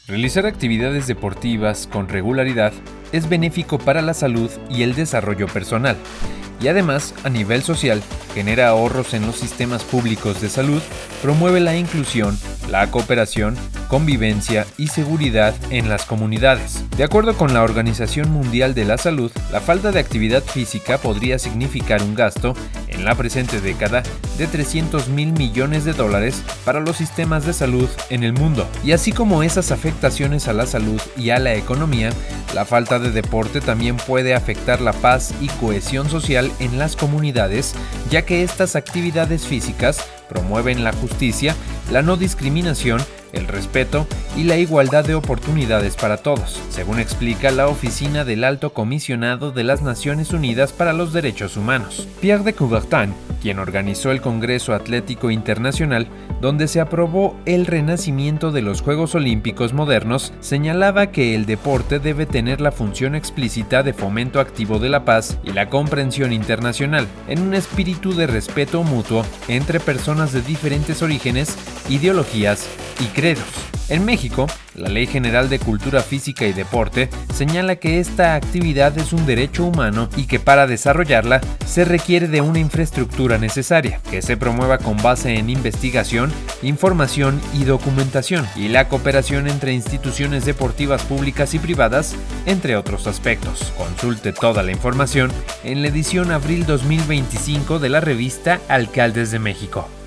Realizar actividades deportivas con regularidad es benéfico para la salud y el desarrollo personal, y además, a nivel social, genera ahorros en los sistemas públicos de salud, promueve la inclusión, la cooperación, convivencia y seguridad en las comunidades. De acuerdo con la Organización Mundial de la Salud, la falta de actividad física podría significar un gasto, en la presente década, de $300 mil millones para los sistemas de salud en el mundo. Y así como esas afectaciones a la salud y a la economía, la falta de deporte también puede afectar la paz y cohesión social en las comunidades, ya que estas actividades físicas promueven la justicia, la no discriminación, el respeto y la igualdad de oportunidades para todos, según explica la Oficina del Alto Comisionado de las Naciones Unidas para los Derechos Humanos. Pierre de Coubertin, quien organizó el Congreso Atlético Internacional, donde se aprobó el renacimiento de los Juegos Olímpicos modernos, señalaba que el deporte debe tener la función explícita de fomento activo de la paz y la comprensión internacional, en un espíritu de respeto mutuo entre personas de diferentes orígenes, ideologías y credos. En México, la Ley General de Cultura Física y Deporte señala que esta actividad es un derecho humano y que para desarrollarla se requiere de una infraestructura necesaria, que se promueva con base en investigación, información y documentación, y la cooperación entre instituciones deportivas públicas y privadas, entre otros aspectos. Consulte toda la información en la edición abril 2025 de la revista Alcaldes de México.